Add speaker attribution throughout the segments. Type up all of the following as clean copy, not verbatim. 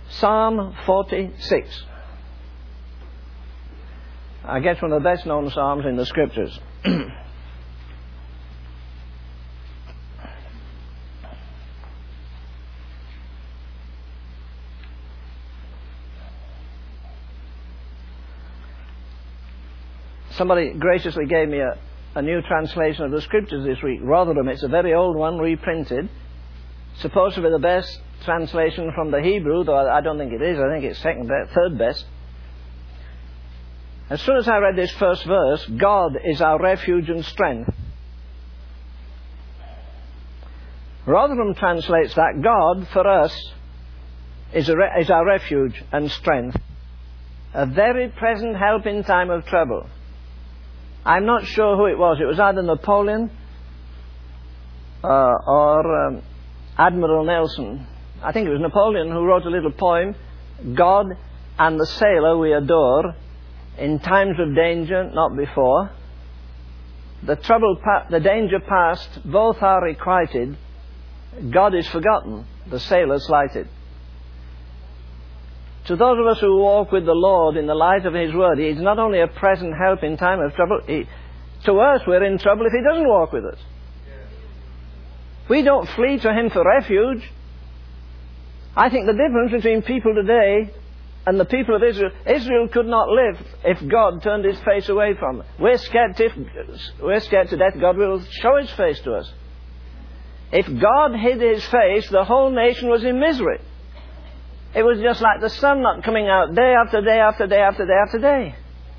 Speaker 1: Psalm 46. I guess one of the best known psalms in the scriptures. Somebody graciously gave me a new translation of the scriptures this week. Rotherham, it's a very old one, reprinted. Supposed to be the best translation from the Hebrew, though I don't think it is. I think it's third best. As soon as I read this first verse, God is our refuge and strength. Rotherham translates that God, for us, is our refuge and strength. A very present help in time of trouble. I'm not sure who it was. It was either Napoleon or Admiral Nelson. I think it was Napoleon who wrote a little poem, God and the sailor we adore, in times of danger, not before. The danger past, both are requited. God is forgotten, the sailor slighted. To those of us who walk with the Lord in the light of His Word, He is not only a present help in time of trouble, to us we're in trouble if He doesn't walk with us. We don't flee to Him for refuge. I think the difference between people today and the people of Israel, Israel could not live if God turned His face away from them. We're scared to death God will show His face to us. If God hid His face, the whole nation was in misery. It was just like the sun not coming out day after day after day after day after day.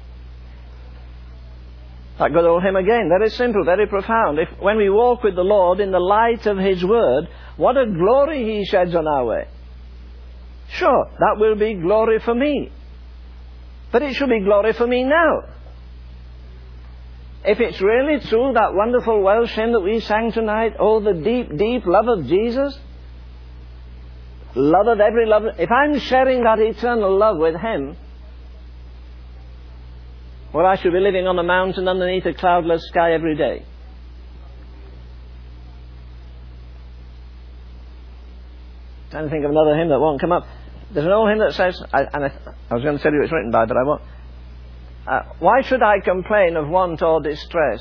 Speaker 1: That good old hymn again, very simple, very profound. When we walk with the Lord in the light of His Word, what a glory He sheds on our way. Sure, that will be glory for me. But it should be glory for me now. If it's really true, that wonderful Welsh hymn that we sang tonight, oh, the deep, deep love of Jesus, love of every love, if I'm sharing that eternal love with Him, well, I should be living on a mountain underneath a cloudless sky every day. Trying to think of another hymn that won't come up. There's an old hymn that says, I was going to tell you who it's written by, but I won't. Why should I complain of want or distress?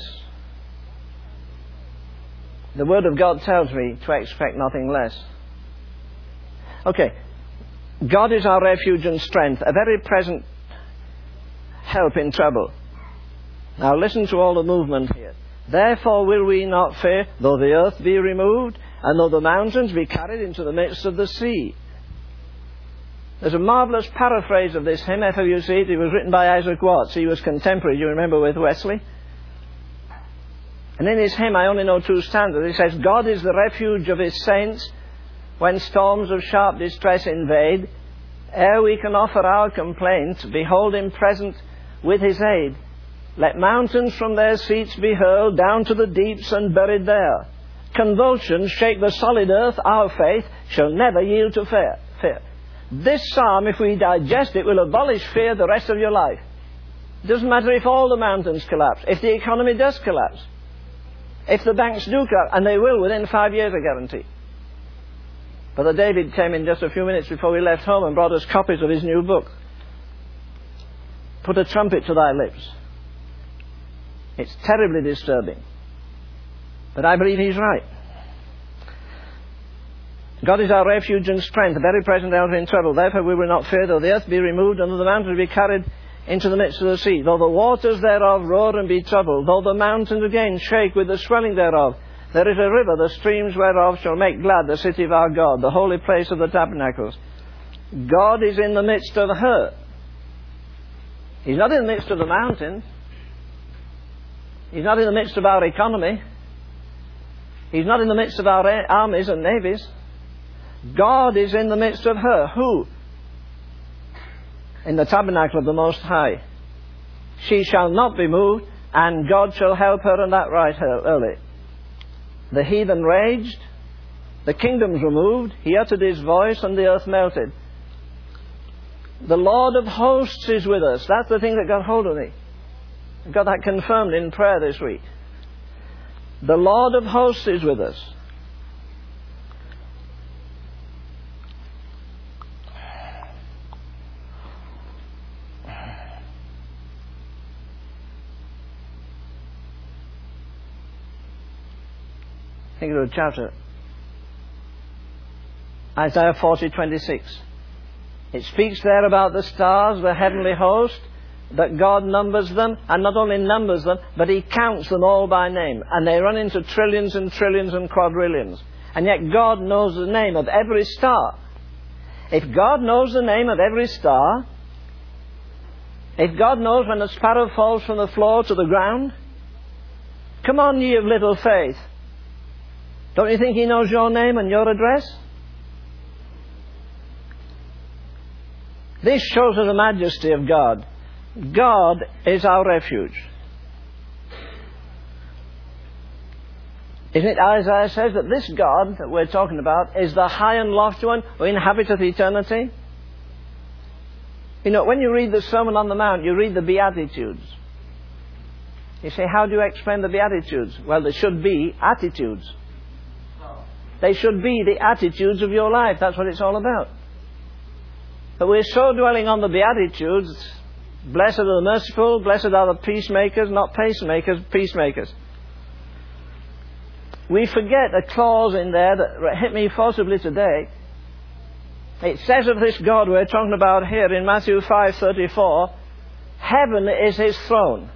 Speaker 1: The Word of God tells me to expect nothing less. Okay, God is our refuge and strength, a very present help in trouble. Now listen to all the movement here. Therefore will we not fear, though the earth be removed, and though the mountains be carried into the midst of the sea. There's a marvellous paraphrase of this hymn, if you see it. It was written by Isaac Watts. He was contemporary, you remember, with Wesley. And in his hymn, I only know 2 stanzas. He says, God is the refuge of His saints, when storms of sharp distress invade. Ere we can offer our complaint, behold Him present with His aid. Let mountains from their seats be hurled down to the deeps and buried there. Convulsions shake the solid earth, our faith shall never yield to fear. This psalm, if we digest it, will abolish fear the rest of your life. It doesn't matter if all the mountains collapse, if the economy does collapse, if the banks do collapse, and they will within 5 years, I guarantee. Brother David came in just a few minutes before we left home and brought us copies of his new book. Put a trumpet to thy lips. It's terribly disturbing. But I believe he's right. God is our refuge and strength, a very present help in trouble. Therefore we will not fear, though the earth be removed, and though the mountains be carried into the midst of the sea. Though the waters thereof roar and be troubled, though the mountains again shake with the swelling thereof, there is a river, the streams whereof shall make glad the city of our God, the holy place of the tabernacles. God is in the midst of her. He's not in the midst of the mountains. He's not in the midst of our economy. He's not in the midst of our armies and navies. God is in the midst of her. Who? In the tabernacle of the Most High. She shall not be moved, and God shall help her, and that right early. The heathen raged, the kingdoms were moved, He uttered His voice, and the earth melted. The Lord of hosts is with us. That's the thing that got hold of me. I got that confirmed in prayer this week. The Lord of hosts is with us. Think of the chapter. Isaiah 40:26. It speaks there about the stars, the heavenly host, that God numbers them, and not only numbers them, but He counts them all by name. And they run into trillions and trillions and quadrillions. And yet God knows the name of every star. If God knows the name of every star, if God knows when a sparrow falls from the floor to the ground, come on, ye of little faith. Don't you think He knows your name and your address? This shows us the majesty of God. God is our refuge. Isn't it Isaiah says that this God that we're talking about is the high and lofty one who inhabiteth eternity? You know, when you read the Sermon on the Mount, you read the Beatitudes. You say, how do you explain the Beatitudes? Well, they should be attitudes. They should be the attitudes of your life. That's what it's all about. But we're so dwelling on the Beatitudes. Blessed are the merciful, blessed are the peacemakers, not pacemakers, peacemakers. We forget a clause in there that hit me forcibly today. It says of this God we're talking about here in Matthew 5:34, heaven is His throne.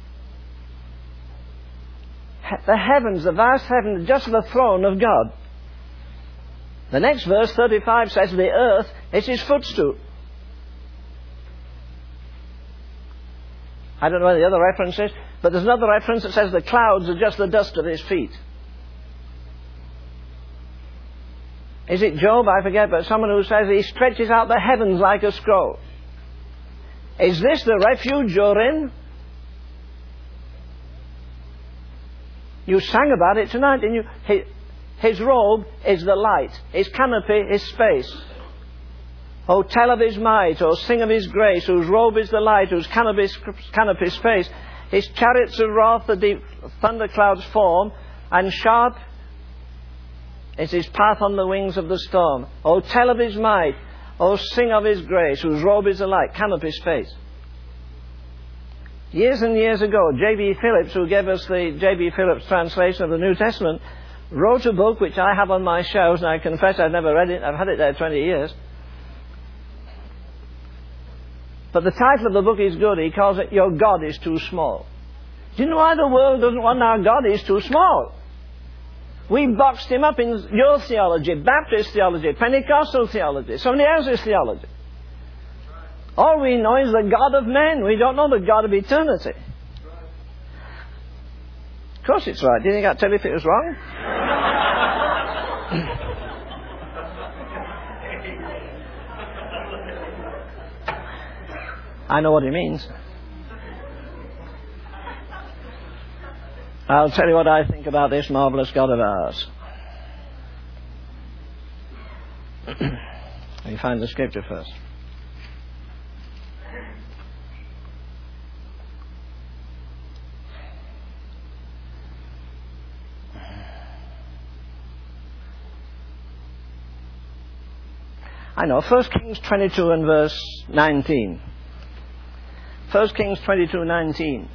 Speaker 1: The heavens, the vast heavens, just the throne of God. The next verse, 35, says the earth is His footstool. I don't know where the other reference is, but there's another reference that says the clouds are just the dust of His feet. Is it Job? I forget, but someone who says He stretches out the heavens like a scroll. Is this the refuge you're in? You sang about it tonight, didn't you? His robe is the light. His canopy is space. Oh, tell of His might, oh, sing of His grace, whose robe is the light, whose canopy is space. His chariots of wrath the deep thunderclouds form, and sharp is His path on the wings of the storm. Oh, tell of His might, oh, sing of His grace, whose robe is the light, canopy space. Years and years ago, J.B. Phillips, who gave us the J.B. Phillips translation of the New Testament, wrote a book which I have on my shelves, and I confess I've never read it. I've had it there 20 years. But the title of the book is good. He calls it, Your God is Too Small. Do you know why the world doesn't want our God is too small? We boxed Him up in your theology, Baptist theology, Pentecostal theology, somebody else's theology. All we know is the God of men. We don't know the God of eternity. Of course it's right. Do you think I'd tell you if it was wrong? I know what he means. I'll tell you what I think about this marvelous God of ours. Let me find the scripture first. I know, 1 Kings 22 and verse 19. 1 Kings 22:19.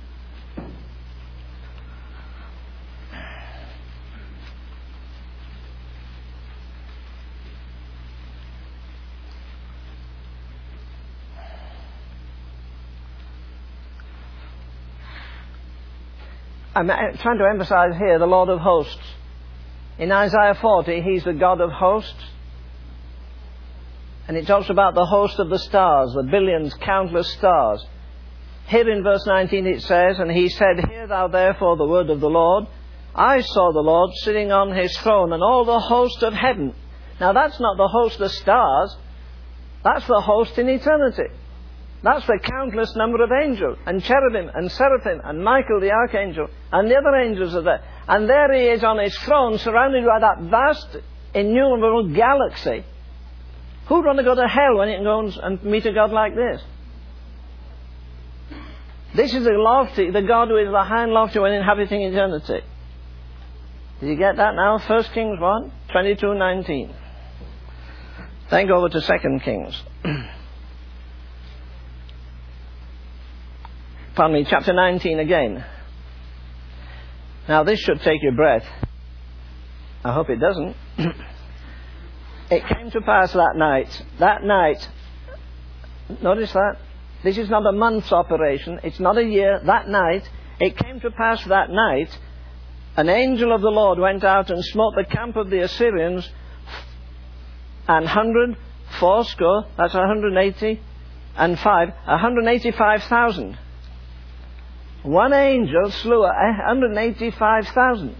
Speaker 1: I'm trying to emphasize here the Lord of hosts. In Isaiah 40, He's the God of hosts. And it talks about the host of the stars, the billions, countless stars. Here in verse 19 it says, And He said, Hear thou therefore the word of the Lord. I saw the Lord sitting on His throne, and all the host of heaven. Now that's not the host of stars. That's the host in eternity. That's the countless number of angels, and cherubim, and seraphim, and Michael the archangel, and the other angels are there. And there He is on His throne, surrounded by that vast, innumerable galaxy. Who'd want to go to hell when he can go and meet a God like this? This is the God who is the high and lofty one inhabiting eternity. Did you get that now? 1 Kings 1, 22:19. Then go over to 2 Kings. Pardon me, chapter 19 again. Now this should take your breath. I hope it doesn't. It came to pass that night, notice that, this is not a month's operation, it's not a year, that night, it came to pass that night, an angel of the Lord went out and smote the camp of the Assyrians, and 180, that's 180, and 185,000. One angel slew 185,000.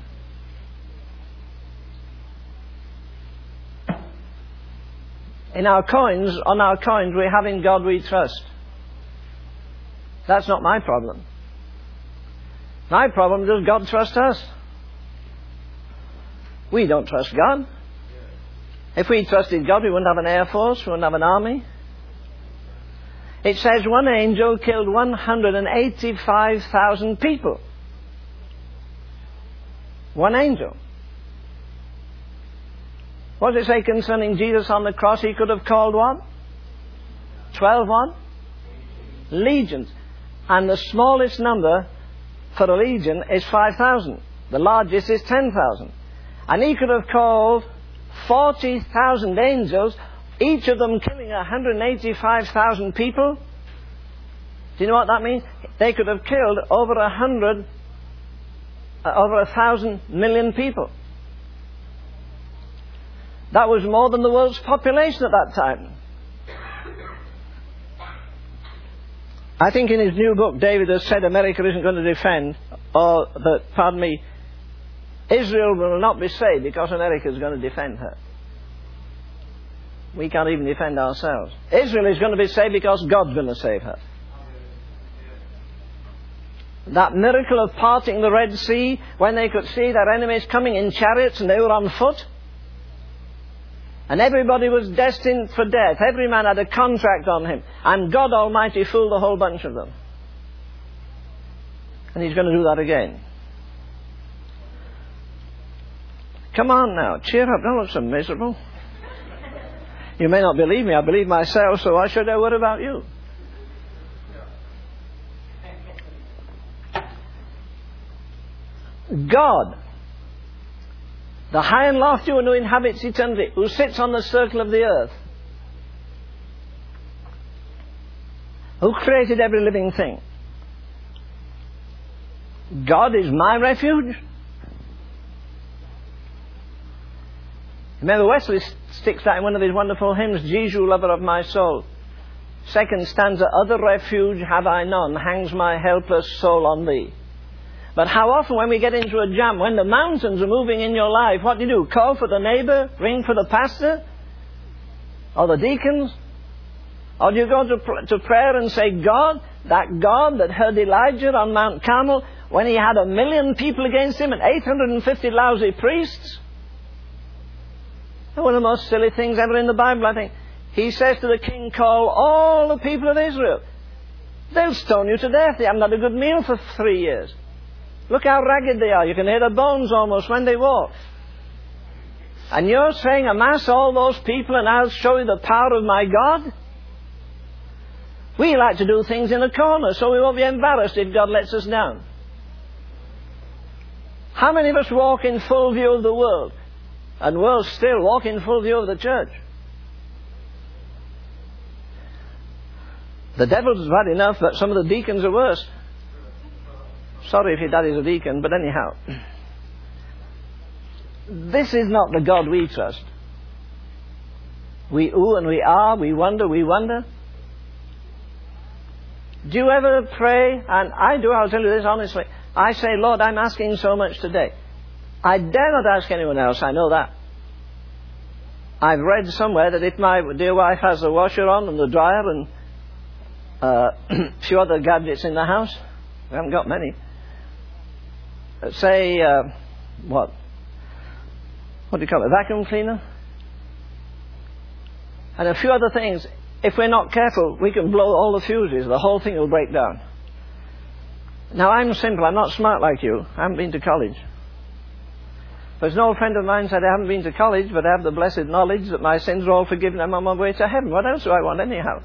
Speaker 1: On our coins, we have "In God We Trust." That's not my problem. My problem, does God trust us? We don't trust God. If we trusted God, we wouldn't have an air force, we wouldn't have an army. It says one angel killed 185,000 people. One angel. What does it say concerning Jesus on the cross? He could have called what? 12 what? Legions. And the smallest number for a legion is 5,000. The largest is 10,000. And he could have called 40,000 angels, each of them killing 185,000 people. Do you know what that means? They could have killed over 1,000 million people. That was more than the world's population at that time. I think in his new book, David has said America isn't going to defend, or that, pardon me, Israel will not be saved because America is going to defend her. We can't even defend ourselves. Israel is going to be saved because God's going to save her. That miracle of parting the Red Sea, when they could see their enemies coming in chariots and they were on foot, and everybody was destined for death. Every man had a contract on him. And God Almighty fooled a whole bunch of them. And He's going to do that again. Come on now, cheer up, don't look so miserable. You may not believe me, I believe myself, so why should I worry about you? God, the high and lofty one who inhabits eternity, who sits on the circle of the earth, who created every living thing. God is my refuge. Remember, Wesley sticks that in one of his wonderful hymns, Jesus, lover of my soul. Second stanza, other refuge have I none, hangs my helpless soul on thee. But how often when we get into a jam, when the mountains are moving in your life, what do? Call for the neighbor? Ring for the pastor? Or the deacons? Or do you go to prayer and say, God, that God that heard Elijah on Mount Carmel when he had 1 million people against him and 850 lousy priests? One of the most silly things ever in the Bible, I think. He says to the king, call all the people of Israel. They'll stone you to death. They haven't had a good meal for 3 years. Look how ragged they are. You can hear their bones almost when they walk. And you're saying, amass all those people and I'll show you the power of my God? We like to do things in a corner so we won't be embarrassed if God lets us down. How many of us walk in full view of the world? And we'll still walk in full view of the church. The devil's bad enough, but some of the deacons are worse. Sorry if your daddy's a deacon, but anyhow. This is not the God we trust. We ooh and we ah, we wonder. Do you ever pray? And I do, I'll tell you this honestly. I say, Lord, I'm asking so much today. I dare not ask anyone else, I know that. I've read somewhere that if my dear wife has the washer on and the dryer and a few other gadgets in the house, we haven't got many, say, what do you call it, a vacuum cleaner? And a few other things. If we're not careful, we can blow all the fuses. The whole thing will break down. Now, I'm simple. I'm not smart like you. I haven't been to college. There's an old friend of mine said, I haven't been to college, but I have the blessed knowledge that my sins are all forgiven. I'm on my way to heaven. What else do I want anyhow?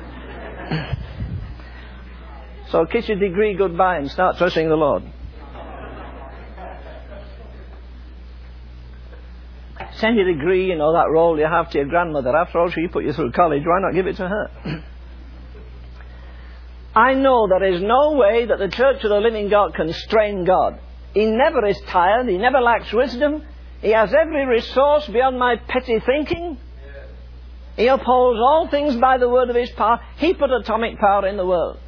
Speaker 1: So kiss your degree goodbye and start trusting the Lord. Send your degree, you know, that role you have to your grandmother. After all, she put you through college. Why not give it to her? I know there is no way that the Church of the Living God can strain God. He never is tired. He never lacks wisdom. He has every resource beyond my petty thinking. He upholds all things by the word of His power. He put atomic power in the world.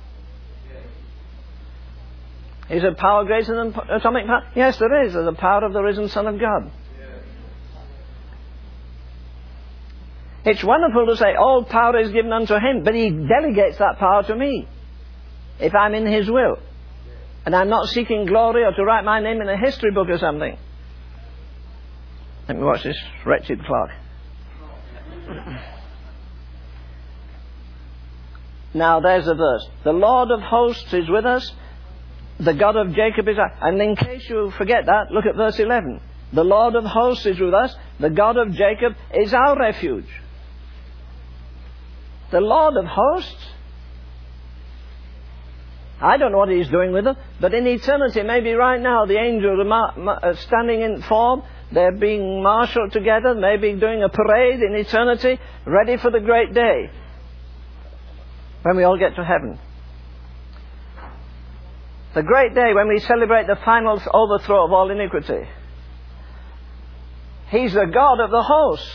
Speaker 1: Is there power greater than atomic power? Yes, there is. There's the power of the risen Son of God. It's wonderful to say all power is given unto Him, but He delegates that power to me if I'm in His will. And I'm not seeking glory or to write my name in a history book or something. Let me watch this wretched clock. Now there's a verse. The Lord of hosts is with us. The God of Jacob is our... And in case you forget that, look at verse 11. The Lord of hosts is with us. The God of Jacob is our refuge. The Lord of hosts? I don't know what He's doing with them, but in eternity, maybe right now, the angels are standing in form. They're being marshaled together, maybe doing a parade in eternity, ready for the great day, when we all get to heaven. The great day when we celebrate the final overthrow of all iniquity. He's the God of the hosts.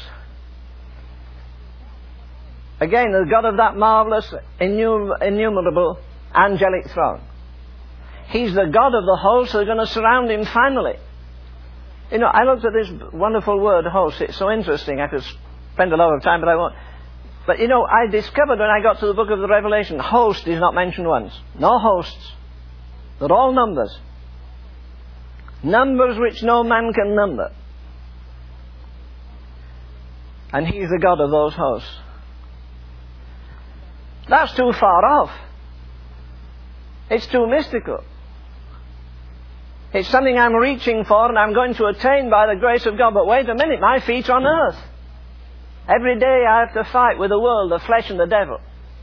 Speaker 1: Again, the God of that marvelous, innumerable angelic throne. He's the God of the hosts that are going to surround Him finally. You know, I looked at this wonderful word, host. It's so interesting. I could spend a lot of time, but I won't. But you know, I discovered when I got to the book of the Revelation, host is not mentioned once. No hosts. They're all numbers. Numbers which no man can number. And He's the God of those hosts. That's too far off. It's too mystical. It's something I'm reaching for and I'm going to attain by the grace of God. But wait a minute, my feet are on earth. Every day I have to fight with the world, the flesh and the devil.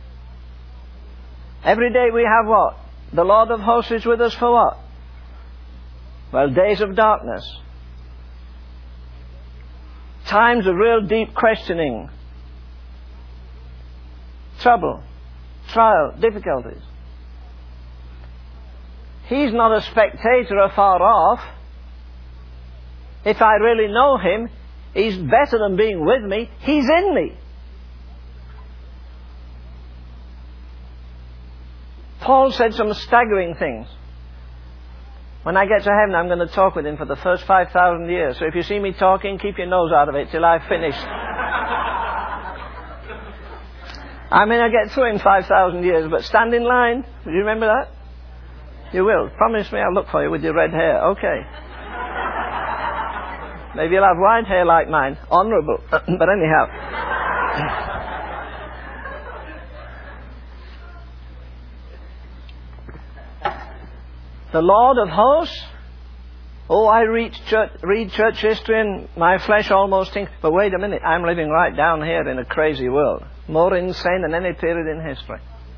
Speaker 1: Every day we have what? The Lord of hosts is with us for what? Well, days of darkness. Times of real deep questioning. Trouble. Trial. Difficulties. He's not a spectator afar off. If I really know Him, He's better than being with me. He's in me. Paul said some staggering things. When I get to heaven, I'm going to talk with Him for the first 5,000 years. So if you see me talking, keep your nose out of it till I've finished. I mean, I get through in 5,000 years, but stand in line. Do you remember that? You will. Promise me I'll look for you with your red hair. Okay. Maybe you'll have white hair like mine. Honourable. But anyhow. The Lord of hosts. Oh, I read church history and my flesh almost thinks, but wait a minute, I'm living right down here in a crazy world. More insane than any period in history.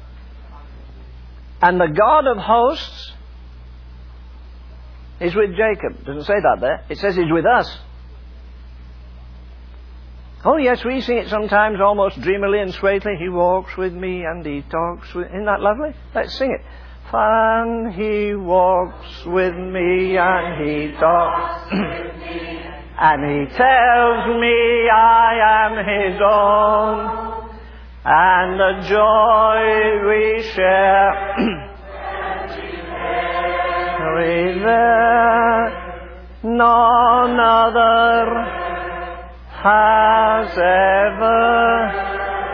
Speaker 1: And the God of hosts is with Jacob. It doesn't say that there. It says He's with us. Oh yes, we sing it sometimes almost dreamily and sweetly. He walks with me and He talks with... Isn't that lovely? Let's sing it. And He walks with me and He talks with me, and He tells me I am His own, and the joy we share none other has ever.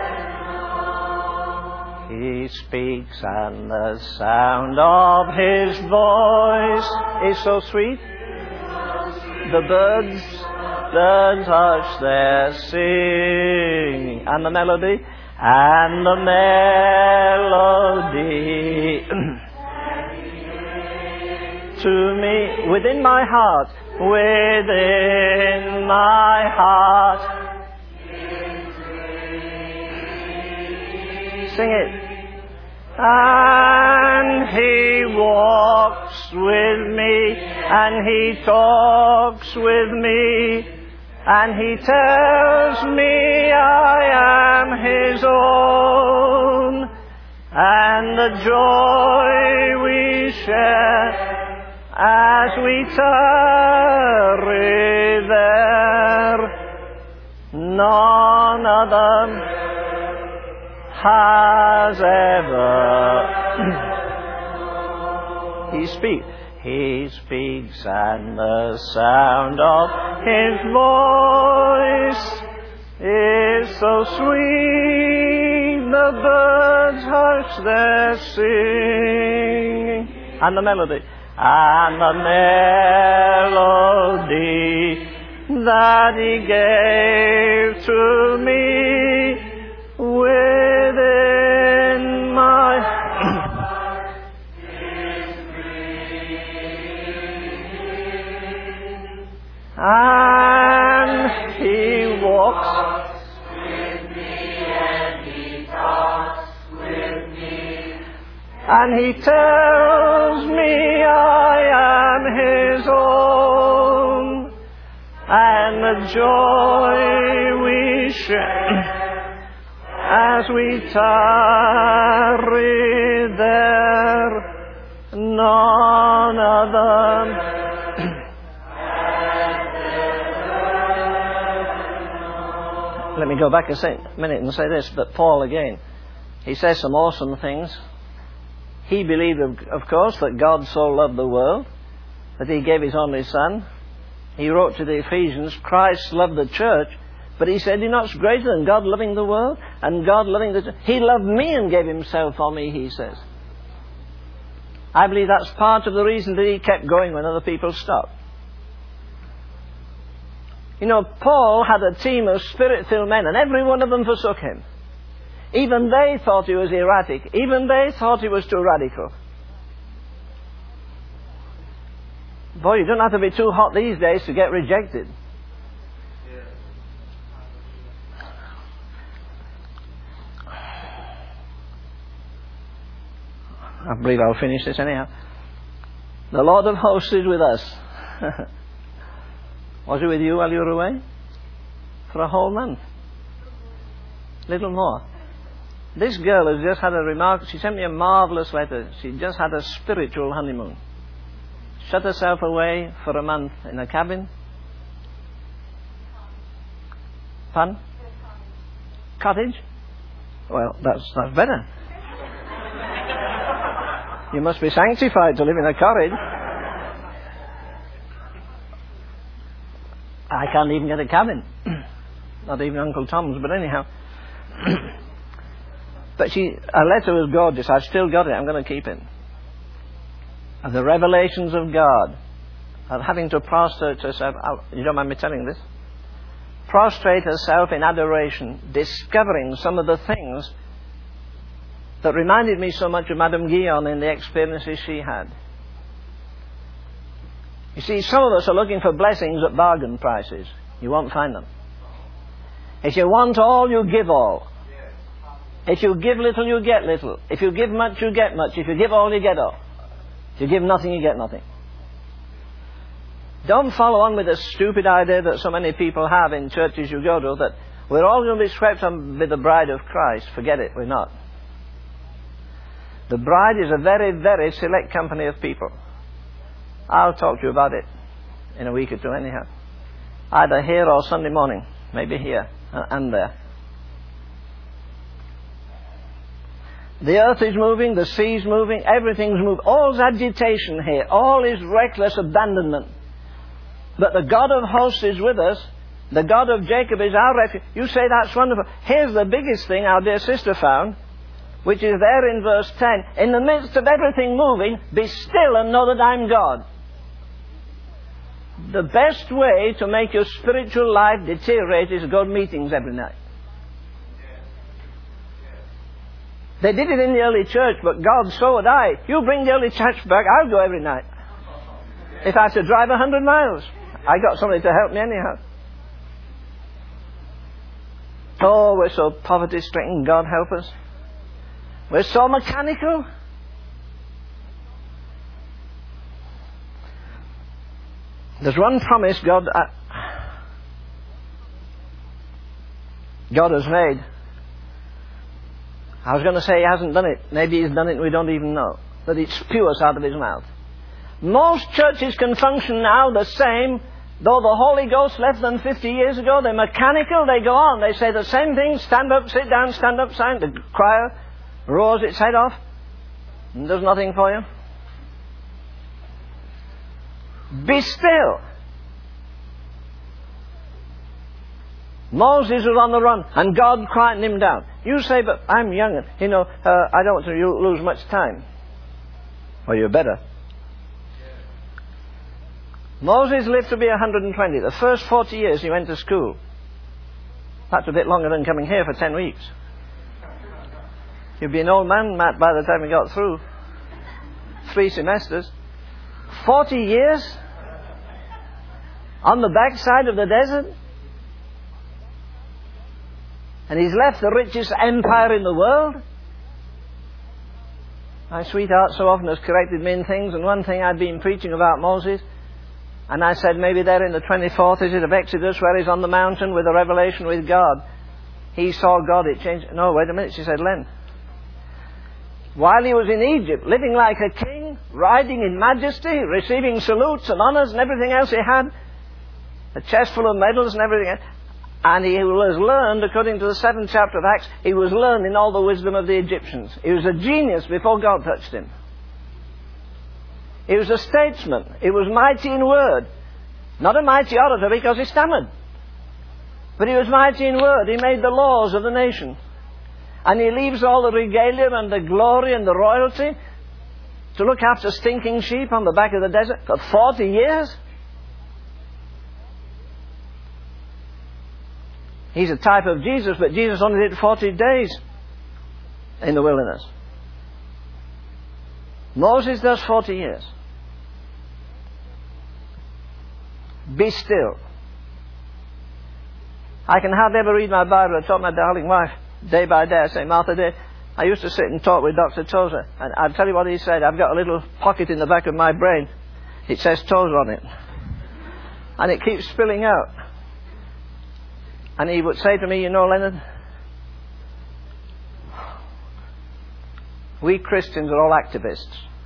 Speaker 1: He speaks and the sound of His voice is so sweet. The birds hush their singing. And the melody. And the melody to me within my heart. Within my heart. Sing it. And He walks with me, and He talks with me, And He tells me I am His own, and the joy we share as we tarry there, none other has ever. He speaks. He speaks, and the sound of His voice is so sweet, the birds hush their singing. And the melody. And the melody that He gave to me within my and He walks with me, and He talks with me, and He tells me I am His own, and the joy we share as we tarry there, none other. Let me go back a minute and say this, but Paul again, he says some awesome things. He believed, of course, that God so loved the world, that He gave His only Son. He wrote to the Ephesians, Christ loved the church, but he said, you know what's greater than God loving the world and God loving the church? He loved me and gave Himself for me, he says. I believe that's part of the reason that he kept going when other people stopped. You know, Paul had a team of Spirit-filled men, and every one of them forsook him. Even they thought he was erratic. Even they thought he was too radical. Boy, you don't have to be too hot these days to get rejected. I believe I'll finish this anyhow. The Lord of hosts is with us. Was He with you while you were away? For a whole month. Little more. This girl has just had she sent me a marvellous letter. She just had a spiritual honeymoon. Shut herself away for a month in a cabin. Fun? Cottage? Well, that's better. You must be sanctified to live in a cottage. I can't even get a cabin. Not even Uncle Tom's, but anyhow. But her letter was gorgeous. I've still got it. I'm going to keep it. And the revelations of God, of having to prostrate herself, you don't mind me telling this? Prostrate herself in adoration, discovering some of the things that reminded me so much of Madame Guyon in the experiences she had. You see, some of us are looking for blessings at bargain prices. You won't find them. If you want all, you give all. If you give little, you get little. If you give much, you get much. If you give all, you get all. If you give nothing, you get nothing. Don't follow on with the stupid idea that so many people have in churches you go to, that we're all going to be swept up with the bride of Christ. Forget it, we're not. The bride is a very, very select company of people. I'll talk to you about it in a week or two anyhow. Either here or Sunday morning. Maybe here and there. The earth is moving, the sea's moving, everything's moving. All's agitation here. All is reckless abandonment. But the God of hosts is with us. The God of Jacob is our refuge. You say that's wonderful. Here's the biggest thing our dear sister found, which is there in verse 10. In the midst of everything moving, be still and know that I'm God. The best way to make your spiritual life deteriorate is to go to meetings every night. They did it in the early church, but God, so would I. You bring the early church back, I'll go every night. If I have to drive 100 miles, I got somebody to help me anyhow. Oh, we're so poverty-stricken, God help us. We're so mechanical. There's one promise God... God has made. I was going to say He hasn't done it. Maybe He's done it and we don't even know. That it spews out of His mouth. Most churches can function now the same, though the Holy Ghost left them 50 years ago. They're mechanical, they go on. They say the same thing, stand up, sit down, stand up, sign. The choir roars its head off and does nothing for you. Be still. Moses was on the run, and God quieted him down. You say, but I'm young, and, I don't want to lose much time. Well, you better. Moses lived to be 120. The first 40 years he went to school. That's a bit longer than coming here for 10 weeks. You'd be an old man, Matt, by the time you got through. 3 semesters. 40 years? On the backside of the desert? And he's left the richest empire in the world? My sweetheart so often has corrected me in things, and one thing I'd been preaching about Moses, and I said maybe there in the 24th, is it, of Exodus, where he's on the mountain with a revelation with God. He saw God, it changed. No, wait a minute, she said, Len. While he was in Egypt, living like a king, riding in majesty, receiving salutes and honors and everything else he had, a chest full of medals and everything else, and he was learned, according to the 7th chapter of Acts, he was learned in all the wisdom of the Egyptians. He was a genius before God touched him. He was a statesman. He was mighty in word. Not a mighty orator because he stammered. But he was mighty in word. He made the laws of the nation. And he leaves all the regalia and the glory and the royalty to look after stinking sheep on the back of the desert for 40 years. He's a type of Jesus, but Jesus only did 40 days in the wilderness. Moses does 40 years. Be still. I can hardly ever read my Bible. I taught my darling wife day by day. I say, Martha, dear, I used to sit and talk with Dr. Tozer, and I'll tell you what he said. I've got a little pocket in the back of my brain. It says Tozer on it. And it keeps spilling out. And he would say to me, Leonard, we Christians are all activists.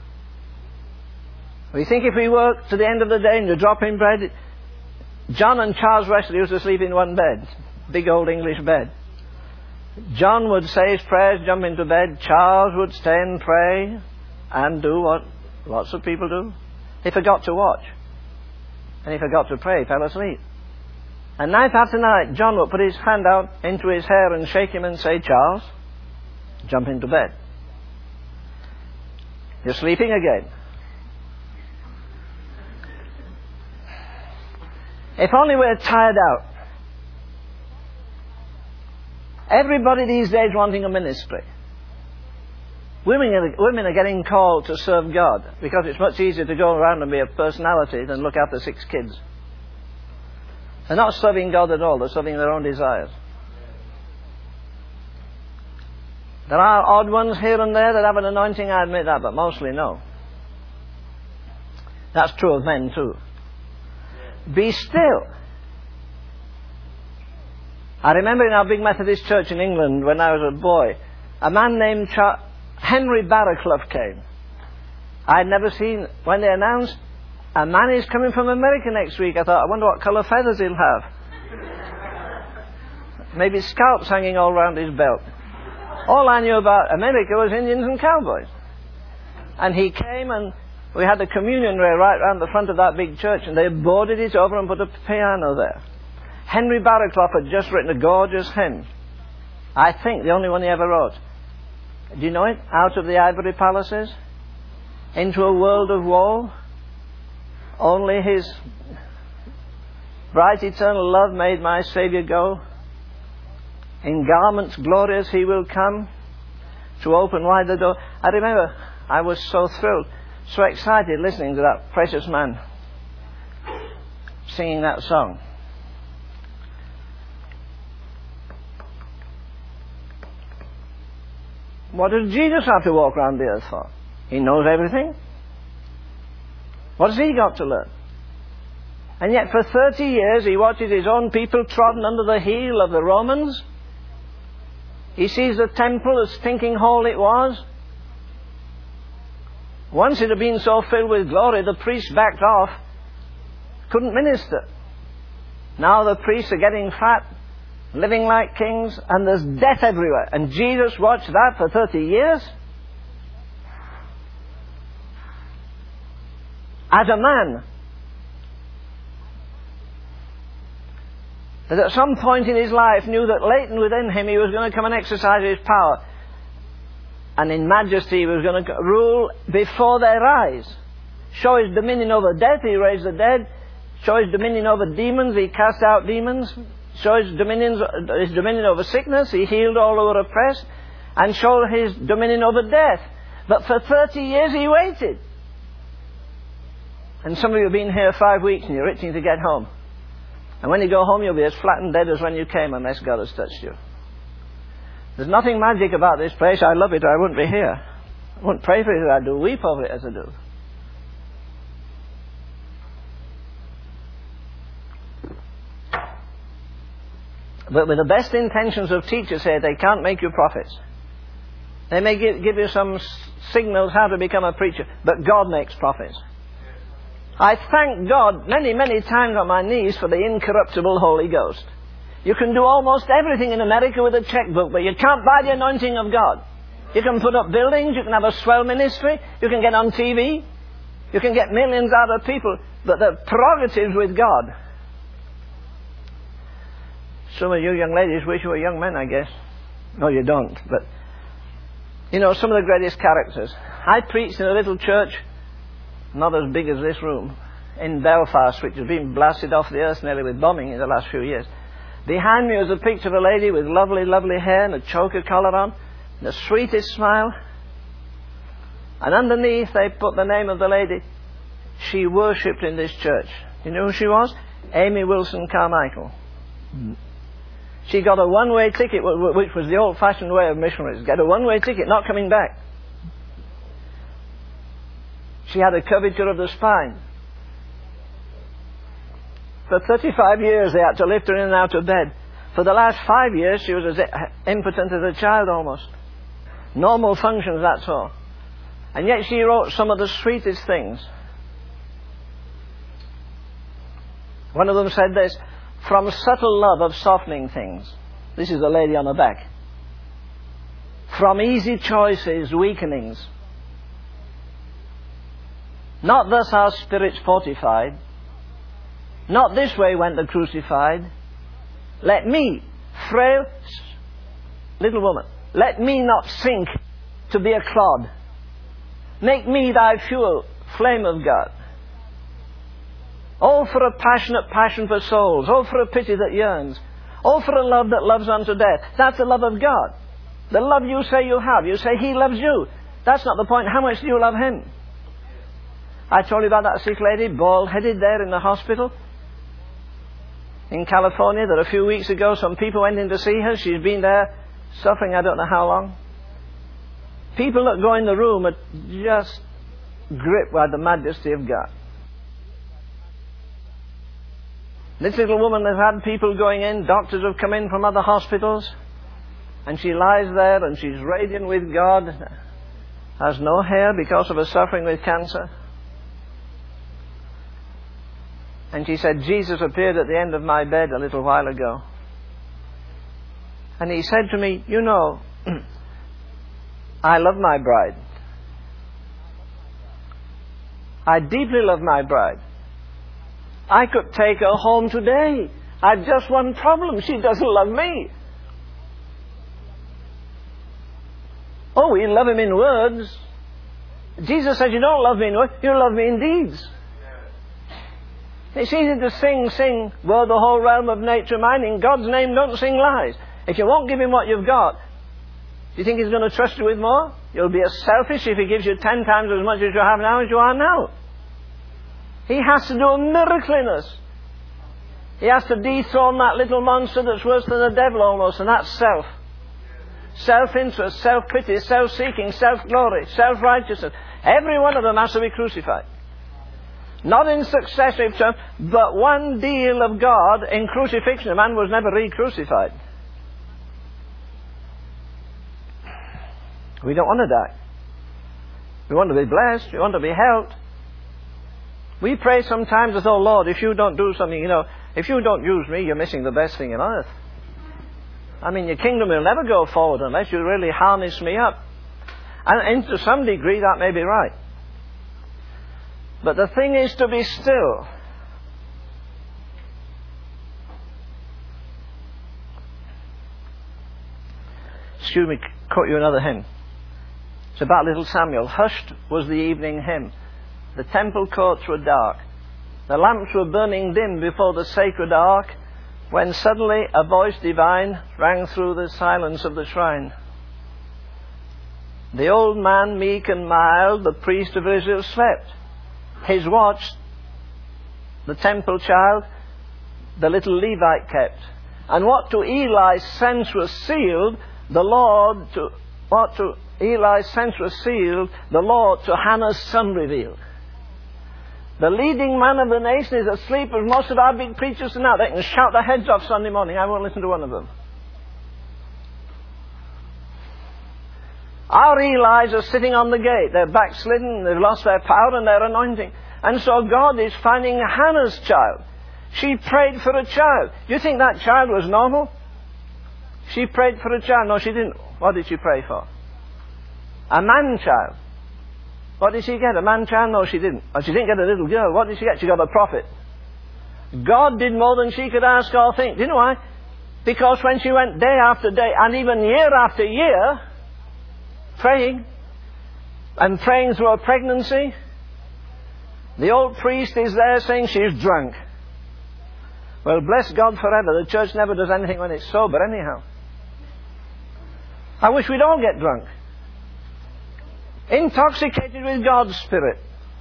Speaker 1: We think if we work to the end of the day and you drop in bread. John and Charles Wesley used to sleep in one bed, big old English bed. John would say his prayers, jump into bed. Charles would stay and pray and do what lots of people do. He forgot to watch. And he forgot to pray, he fell asleep. And night after night, John would put his hand out into his hair and shake him and say, Charles, jump into bed. You're sleeping again. If only we're tired out. Everybody these days wanting a ministry. Women are getting called to serve God because it's much easier to go around and be a personality than look after 6 kids. They're not serving God at all. They're serving their own desires. There are odd ones here and there that have an anointing, I admit that, but mostly no. That's true of men too. Be still. I remember in our big Methodist church in England when I was a boy, a man named Henry Barraclough came. I had never seen, when they announced, a man is coming from America next week, I thought, I wonder what colour feathers he'll have. Maybe scalps hanging all round his belt. All I knew about America was Indians and cowboys. And he came and we had a communion rail right round the front of that big church, and they boarded it over and put a piano there. Henry Barraclough had just written a gorgeous hymn. I think the only one he ever wrote. Do you know it? Out of the ivory palaces, into a world of woe, only His bright eternal love made my Saviour go. In garments glorious He will come to open wide the door. I remember I was so thrilled, so excited listening to that precious man singing that song. What does Jesus have to walk around the earth for? He knows everything. What has he got to learn? And yet for 30 years he watches his own people trodden under the heel of the Romans. He sees the temple as stinking hole it was. Once it had been so filled with glory, the priests backed off, couldn't minister. Now the priests are getting fat, living like kings, and there's death everywhere. And Jesus watched that for 30 years. As a man, that at some point in his life knew that latent within him he was going to come and exercise his power. And in majesty he was going to rule before their eyes. Show his dominion over death, he raised the dead. Show his dominion over demons, he cast out demons. Show his dominion over sickness, he healed all who were oppressed. And show his dominion over death. But for 30 years he waited. And some of you have been here 5 weeks and you're itching to get home. And when you go home, you'll be as flat and dead as when you came, unless God has touched you. There's nothing magic about this place. I love it, or I wouldn't be here. I wouldn't pray for it as I do, weep over it as I do. But with the best intentions of teachers here, they can't make you prophets. They may give you some signals how to become a preacher, but God makes prophets. I thank God many, many times on my knees for the incorruptible Holy Ghost. You can do almost everything in America with a checkbook, but you can't buy the anointing of God. You can put up buildings, you can have a swell ministry, you can get on TV, you can get millions out of people, but the prerogatives with God. Some of you young ladies wish you were young men, I guess. No, you don't, but you know, some of the greatest characters. I preached in a little church, not as big as this room, in Belfast, which has been blasted off the earth nearly with bombing in the last few years. Behind me was a picture of a lady with lovely, lovely hair and a choker collar on, and the sweetest smile. And underneath they put the name of the lady. She worshipped in this church. You know who she was? Amy Wilson Carmichael. She got a one-way ticket, which was the old-fashioned way of missionaries. Get a one-way ticket, not coming back. She had a curvature of the spine. For 35 years they had to lift her in and out of bed. For the last 5 years she was as impotent as a child almost. Normal functions, that's all. And yet she wrote some of the sweetest things. One of them said this: from subtle love of softening things. This is the lady on the back. From easy choices, weakenings. Not thus our spirits fortified. Not this way went the crucified. Let me, frail little woman, let me not sink to be a clod. Make me thy fuel, flame of God. Oh, for a passionate passion for souls. Oh, for a pity that yearns. Oh, for a love that loves unto death. That's the love of God. The love you say you have. You say He loves you. That's not the point. How much do you love Him? I told you about that sick lady, bald-headed, there in the hospital in California, that a few weeks ago some people went in to see her. She's been there suffering I don't know how long. People that go in the room are just gripped by the majesty of God. This little woman has had people going in, doctors have come in from other hospitals, and she lies there and she's radiant with God, has no hair because of her suffering with cancer. And she said, Jesus appeared at the end of my bed a little while ago. And He said to me, you know, I love my bride. I deeply love my bride. I could take her home today. I've just one problem. She doesn't love me. Oh, we love Him in words. Jesus said, you don't love me in words, you love me in deeds. It's easy to sing, were the whole realm of nature mine. In God's name, don't sing lies. If you won't give Him what you've got, do you think He's going to trust you with more? You'll be as selfish if He gives you 10 times as much as you have now as you are now. He has to do a miracle in us. He has to dethrone that little monster that's worse than the devil almost, and that's self. Self-interest, self-pity, self-seeking, self-glory, self-righteousness. Every one of them has to be crucified. Not in successive terms, but one deal of God in crucifixion. A man was never re-crucified. We don't want to die. We want to be blessed. We want to be helped. We pray sometimes as, oh Lord, if you don't do something, if you don't use me, you're missing the best thing on earth. I mean, your kingdom will never go forward unless you really harness me up. And to some degree that may be right. But the thing is to be still. Excuse me, quote you another hymn. It's about little Samuel. Hushed was the evening hymn. The temple courts were dark. The lamps were burning dim before the sacred ark, when suddenly a voice divine rang through the silence of the shrine. The old man, meek and mild, the priest of Israel, slept. His watch, the temple child, the little Levite kept. And what to Eli's sense was sealed, the Lord to Hannah's son revealed. The leading man of the nation is asleep, as most of our big preachers are now. They can shout their heads off Sunday morning. I won't listen to one of them. Our Eli's are sitting on the gate. They're backslidden, they've lost their power and their anointing. And so God is finding Hannah's child. She prayed for a child. Do you think that child was normal? She prayed for a child. No, she didn't. What did she pray for? A man-child. What did she get? A man-child? No, she didn't. Or she didn't get a little girl. What did she get? She got a prophet. God did more than she could ask or think. Do you know why? Because when she went day after day, and even year after year, praying, and praying through a pregnancy, the old priest is there saying she's drunk. Well, bless God forever. The church never does anything when it's sober anyhow. I wish we'd all get drunk. Intoxicated with God's Spirit.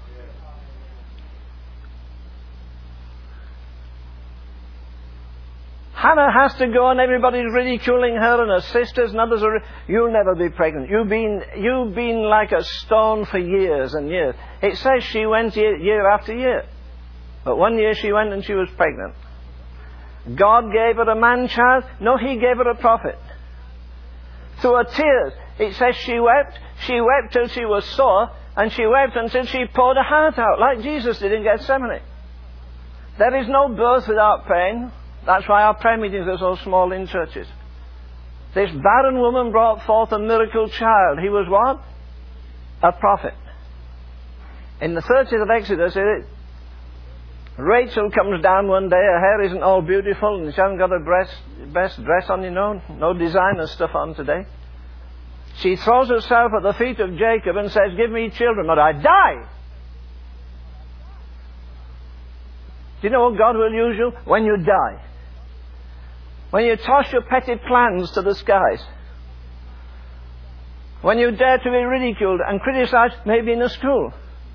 Speaker 1: Hannah has to go and everybody's ridiculing her and her sisters and others are... You'll never be pregnant. You've been like a stone for years and years. It says she went year after year. But one year she went and she was pregnant. God gave her a man-child? No, He gave her a prophet. Through her tears, it says she wept till she was sore, and she wept until she poured her heart out, like Jesus did in Gethsemane. There is no birth without pain. That's why our prayer meetings are so small in churches. This barren woman brought forth a miracle child. He was what? A prophet. In the 30th of Exodus, Rachel comes down one day, her hair isn't all beautiful, and she hasn't got her best dress on, no designer stuff on today. She throws herself at the feet of Jacob and says, give me children or I die. Do you know what God will use you? When you die. When you toss your petty plans to the skies. When you dare to be ridiculed and criticized, maybe in a school.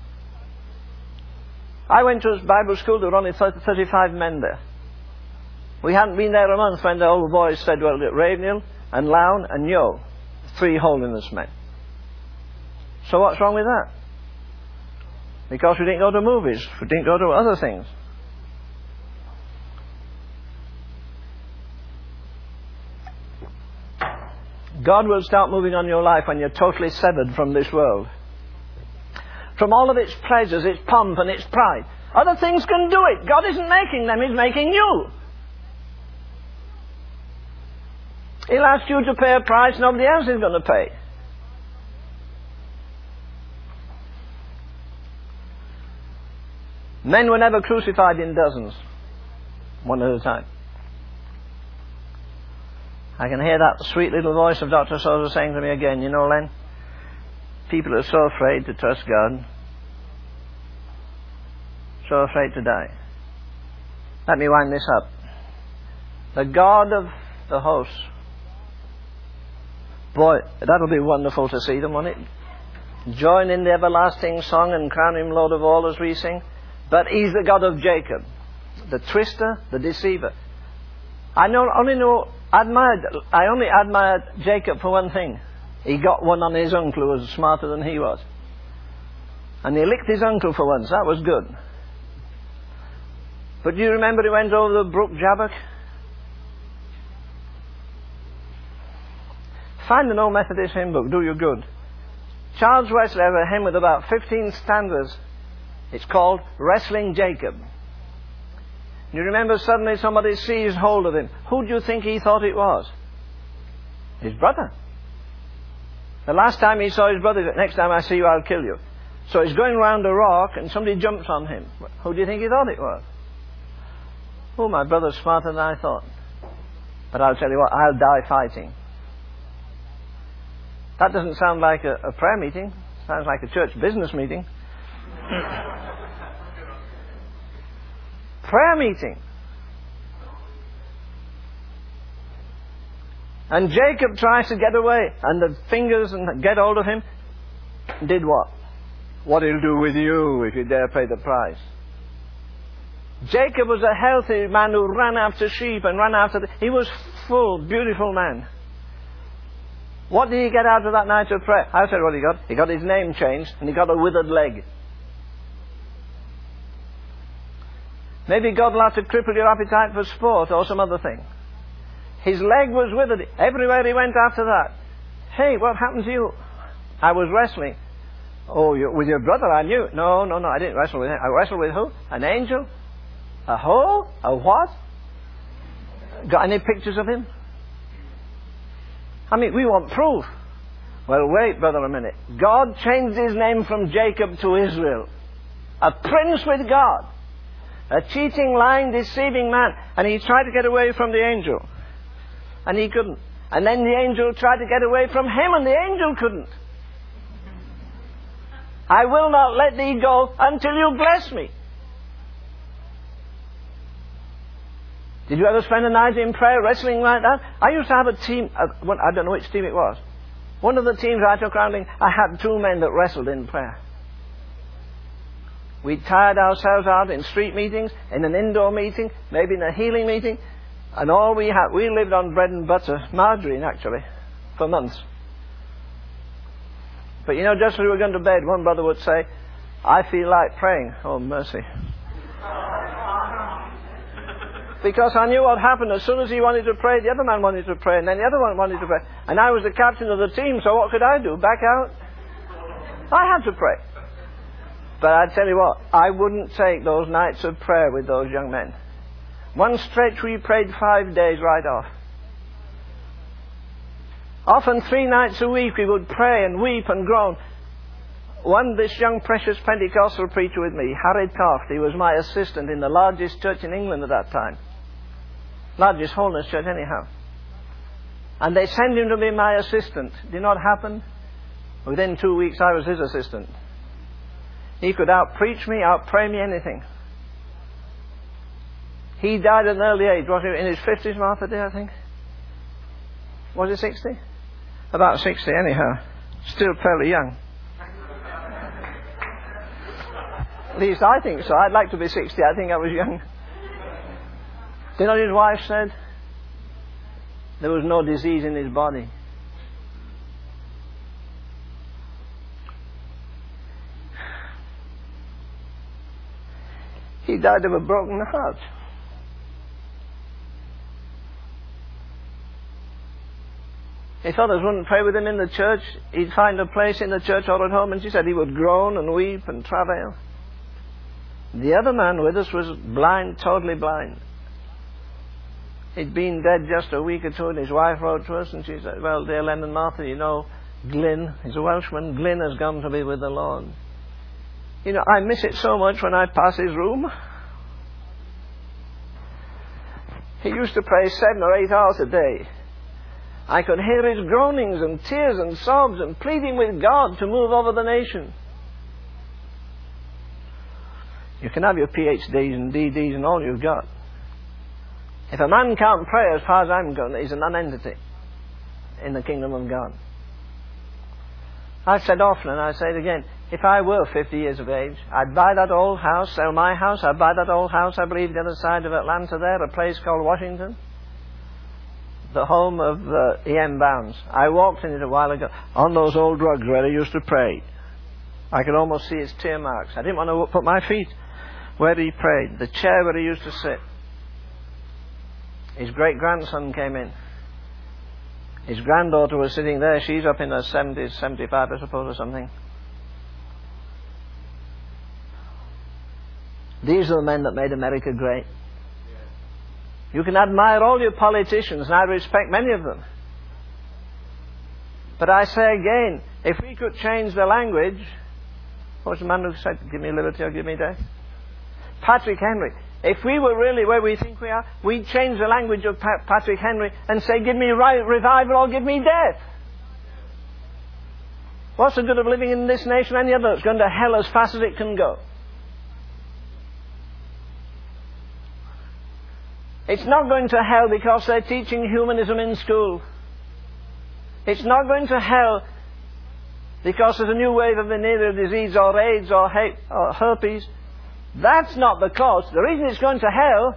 Speaker 1: I went to a Bible school, there were only 35 men there. We hadn't been there a month when the old boys said, well, Ravenhill and Lown and Yo, 3 holiness men. So what's wrong with that? Because we didn't go to movies, we didn't go to other things. God will start moving on your life when you're totally severed from this world. From all of its pleasures, its pomp and its pride. Other things can do it. God isn't making them, He's making you. He'll ask you to pay a price nobody else is going to pay. Men were never crucified in dozens, one at a time. I can hear that sweet little voice of Dr. Sosa saying to me again, you know, Len, people are so afraid to trust God, so afraid to die. Let me wind this up. The God of the hosts. Boy, that'll be wonderful to see them, won't it? Join in the everlasting song and crown Him Lord of all as we sing. But He's the God of Jacob, the twister, the deceiver. I only admired Jacob for one thing. He got one on his uncle who was smarter than he was. And he licked his uncle for once. That was good. But do you remember he went over the brook Jabbok? Find an old Methodist hymn book. Do you good. Charles Wesley has a hymn with about 15 stanzas. It's called Wrestling Jacob. You remember suddenly somebody seized hold of him. Who do you think he thought it was? His brother. The last time he saw his brother, he said, next time I see you, I'll kill you. So he's going round a rock and somebody jumps on him. Who do you think he thought it was? Oh, my brother's smarter than I thought. But I'll tell you what, I'll die fighting. That doesn't sound like a prayer meeting. It sounds like a church business meeting. Prayer meeting. And Jacob tries to get away, and the fingers and get hold of him. Did what? What he'll do with you if you dare pay the price. Jacob was a healthy man who ran after sheep and ran after... He was full, beautiful man. What did he get out of that night of prayer? I'll tell you what he got. He got his name changed, and he got a withered leg. Maybe God will have to cripple your appetite for sport or some other thing. His leg was withered. Everywhere he went after that. Hey, what happened to you? I was wrestling. Oh, with your brother, I knew. No, I didn't wrestle with him. I wrestled with who? An angel? A who? A what? Got any pictures of him? I mean, we want proof. Well, wait, brother, a minute. God changed his name from Jacob to Israel. A prince with God. A cheating, lying, deceiving man. And he tried to get away from the angel. And he couldn't. And then the angel tried to get away from him, and the angel couldn't. I will not let thee go until you bless me. Did you ever spend a night in prayer wrestling like that? I used to have a team, I don't know which team it was. One of the teams I took around, I had 2 men that wrestled in prayer. We tired ourselves out in street meetings, in an indoor meeting, maybe in a healing meeting, and all we lived on bread and butter, margarine actually, for months. But you know, just as we were going to bed, one brother would say, I feel like praying. Oh, mercy. Because I knew what happened. As soon as he wanted to pray, the other man wanted to pray, and then the other one wanted to pray. And I was the captain of the team, so what could I do? Back out? I had to pray. But I tell you what, I wouldn't take those nights of prayer with those young men. One stretch we prayed 5 days right off. Often 3 nights a week we would pray and weep and groan. This young precious Pentecostal preacher with me, Harry Taft, he was my assistant in the largest church in England at that time. Largest holiness church anyhow. And they sent him to be my assistant. Did not happen. Within 2 weeks I was his assistant. He could out-preach me, out-pray me, anything. He died at an early age. Was he in his 50s, Martha dear, I think? Was he 60? About 60 anyhow. Still fairly young. At least I think so. I'd like to be 60. I think I was young. Do you know what his wife said? There was no disease in his body. He died of a broken heart. If others wouldn't pray with him in the church, he'd find a place in the church or at home, and she said he would groan and weep and travail. The other man with us was blind, totally blind. He'd been dead just a week or two, and his wife wrote to us, and she said, well, dear Len and Martha, you know, Glyn, he's a Welshman, Glyn has gone to be with the Lord. You know, I miss it so much when I pass his room. He used to pray 7 or 8 hours a day. I could hear his groanings and tears and sobs and pleading with God to move over the nation. You can have your PhDs and DDs and all you've got. If a man can't pray, as far as I'm concerned, he's a non-entity in the kingdom of God. I've said often, and I say it again, if I were 50 years of age, I'd buy that old house, sell my house, I'd buy that old house, I believe, the other side of Atlanta there, a place called Washington, the home of E.M. Bounds. I walked in it a while ago, on those old rugs where he used to pray. I could almost see his tear marks. I didn't want to put my feet where he prayed, the chair where he used to sit. His great-grandson came in. His granddaughter was sitting there. She's up in her 70s, 75, I suppose, or something. These are the men that made America great. You can admire all your politicians, and I respect many of them. But I say again, if we could change the language... What was the man who said, give me liberty or give me death? Patrick Henry. If we were really where we think we are, we'd change the language of Patrick Henry and say, give me revival or give me death. What's the good of living in this nation or any other? It's going to hell as fast as it can go. It's not going to hell because they're teaching humanism in school. It's not going to hell because there's a new wave of venereal disease or AIDS or herpes. That's not the cause. The reason it's going to hell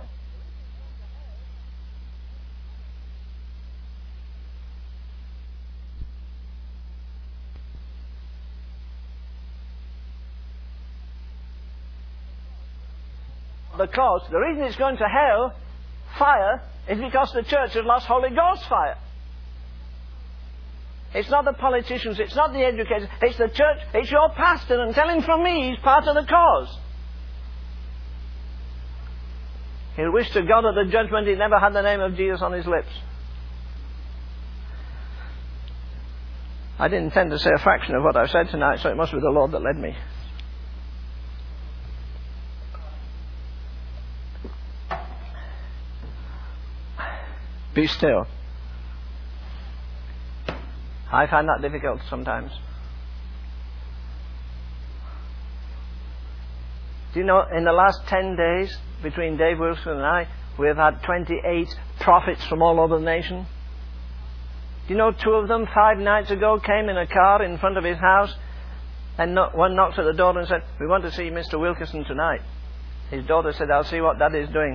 Speaker 1: the reason it's going to hell, fire, is because the church has lost Holy Ghost fire. It's not the politicians, it's not the educators, it's the church, it's your pastor, and tell him from me he's part of the cause. He'll wish to God at the judgment he never had the name of Jesus on his lips. I didn't intend to say a fraction of what I've said tonight, so it must be the Lord that led me. Be still. I find that difficult sometimes. Do you know, in the last 10 days, between Dave Wilson and I, we have had 28 prophets from all over the nation. Do you know, 2 of them, 5 nights ago, came in a car in front of his house, and one knocked at the door and said, we want to see Mr. Wilkerson tonight. His daughter said, I'll see what Daddy's doing.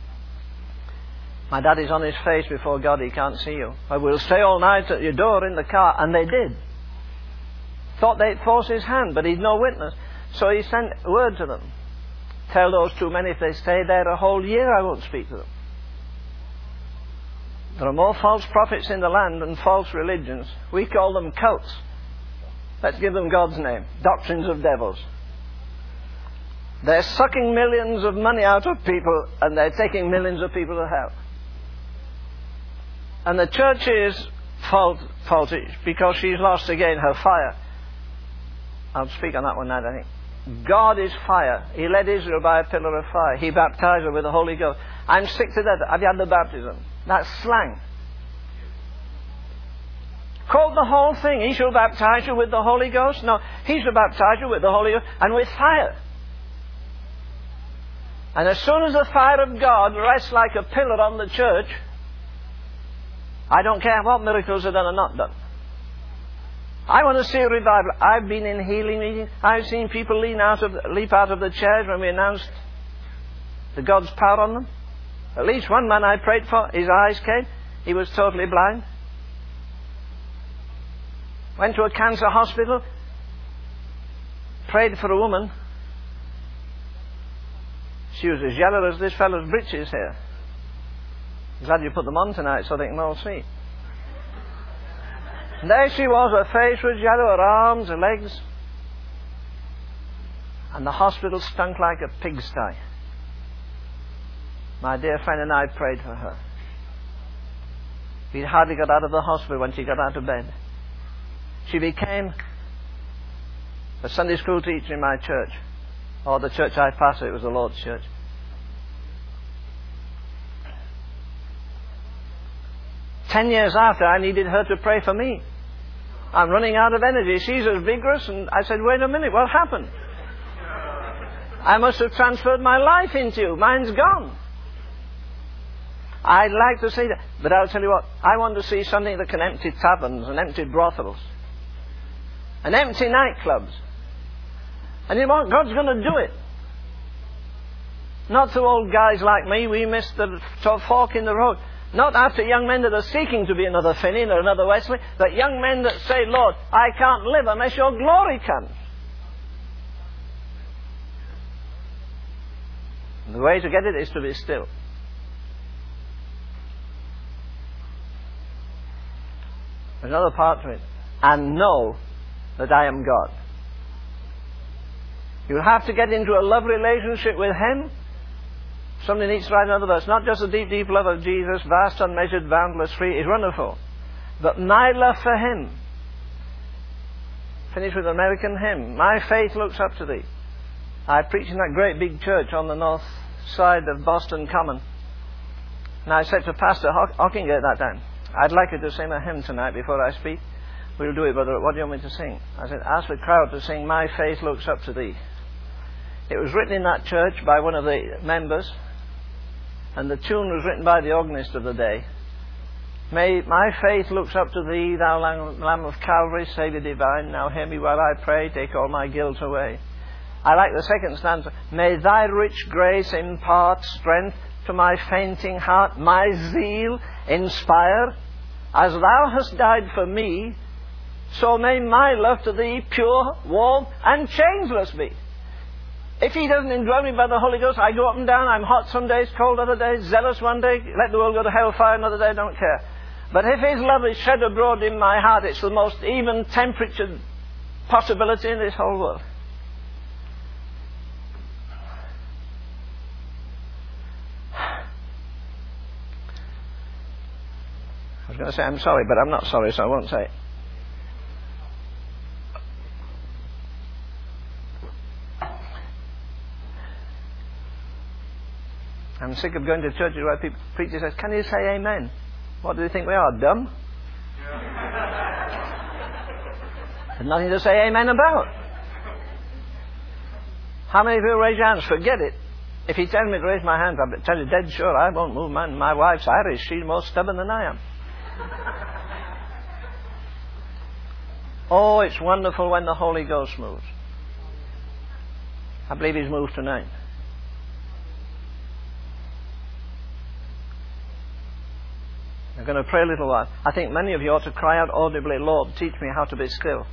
Speaker 1: My daddy's on his face before God, he can't see you. I will stay all night at your door in the car. And they did. Thought they'd force his hand, but he'd no witness. So he sent word to them. Tell those 2 men if they stay there a whole year, I won't speak to them. There are more false prophets in the land than false religions. We call them cults. Let's give them God's name. Doctrines of devils. They're sucking millions of money out of people, and they're taking millions of people to hell. And the church is faulty because she's lost again her fire. I'll speak on that one night, I think. God is fire. He led Israel by a pillar of fire. He baptized her with the Holy Ghost. I'm sick to death. Have you had the baptism? That's slang. Quote the whole thing. He shall baptize you with the Holy Ghost. No, he shall baptize you with the Holy Ghost and with fire. And as soon as the fire of God rests like a pillar on the church, I don't care what miracles are done or not done. I want to see a revival. I've been in healing meetings. I've seen people leap out of the chairs when we announced the God's power on them. At least one man I prayed for, his eyes came. He was totally blind. Went to a cancer hospital. Prayed for a woman. She was as yellow as this fellow's breeches here. Glad you put them on tonight so they can all see. And there she was, her face was yellow, her arms, her legs. And the hospital stunk like a pigsty. My dear friend and I prayed for her. We'd hardly got out of the hospital when she got out of bed. She became a Sunday school teacher in my church. Or the church I pastored, it was the Lord's church. "10 years after, I needed her to pray for me. I'm running out of energy. She's as vigorous." And I said, "Wait a minute, what happened? I must have transferred my life into you. Mine's gone." I'd like to see that. But I'll tell you what, I want to see something that can empty taverns and empty brothels and empty nightclubs. And you know what? God's going to do it. Not through old guys like me. We missed the fork in the road. Not after young men that are seeking to be another Finney or another Wesley, but young men that say, "Lord, I can't live unless your glory comes." And the way to get it is to be still. There's another part to it. And know that I am God. You'll have to get into a love relationship with Him. Somebody needs to write another verse. Not just the deep, deep love of Jesus, vast, unmeasured, boundless, free, is wonderful. But my love for Him. Finish with an American hymn. My faith looks up to Thee. I preached in that great big church on the north side of Boston Common. And I said to Pastor Hockingate that time, I'd like you to sing a hymn tonight before I speak. We'll do it, brother. What do you want me to sing? I said, ask the crowd to sing My Faith Looks Up to Thee. It was written in that church by one of the members, and the tune was written by the organist of the day. My faith looks up to Thee, Thou Lamb of Calvary, Saviour divine. Now hear me while I pray, take all my guilt away. I like the second stanza. May Thy rich grace impart strength to my fainting heart, my zeal inspire. As Thou hast died for me, so may my love to Thee pure, warm, and changeless be. If He doesn't indwell me by the Holy Ghost, I go up and down. I'm hot some days, cold other days, zealous one day, let the world go to hellfire another day, don't care. But if His love is shed abroad in my heart, it's the most even temperatured possibility in this whole world. I was going to say I'm sorry, but I'm not sorry, so I won't say it. I'm sick of going to churches where preachers say, can you say amen? What do they think we are, dumb? There's nothing to say amen about. How many of you raise your hands? Forget it. If you tell me to raise my hand, I'll tell you dead sure I won't move mine. My wife's Irish. She's more stubborn than I am. Oh, it's wonderful when the Holy Ghost moves. I believe He's moved tonight. I'm going to pray a little while. I think many of you ought to cry out audibly, Lord, teach me how to be still.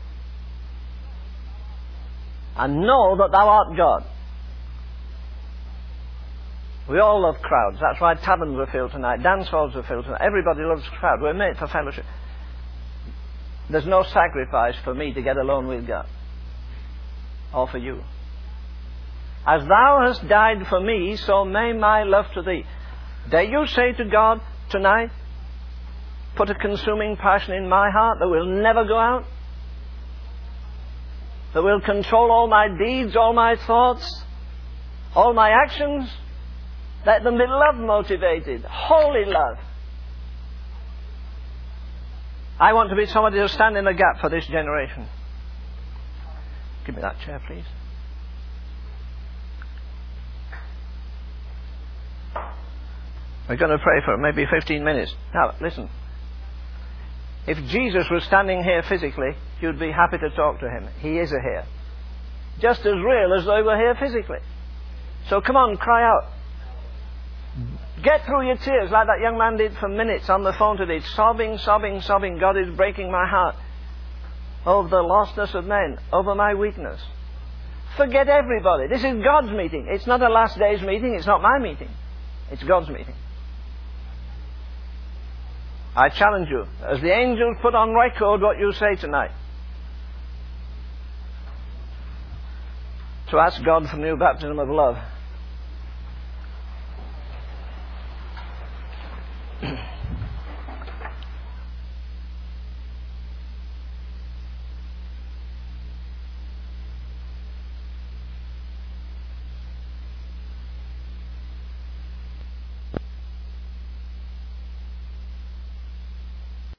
Speaker 1: And know that Thou art God. We all love crowds. That's why taverns are filled tonight, dance halls are filled tonight. Everybody loves crowd. We're made for fellowship. There's no sacrifice for me to get alone with God. Or for you. As Thou hast died for me, so may my love to Thee. Dare you say to God tonight, put a consuming passion in my heart that will never go out? That will control all my deeds, all my thoughts, all my actions? Let them be love motivated, holy love. I want to be somebody who stand in the gap for this generation. Give me that chair, please. We're going to pray for maybe 15 minutes. Now, listen. If Jesus was standing here physically, you'd be happy to talk to Him. He is here. Just as real as though He were here physically. So come on, cry out. Get through your tears like that young man did for minutes on the phone today. Sobbing, sobbing, sobbing. God is breaking my heart over the lostness of men, over my weakness. Forget everybody. This is God's meeting. It's not a last day's meeting. It's not my meeting. It's God's meeting. I challenge you, as the angels put on record what you say tonight, to ask God for new baptism of love.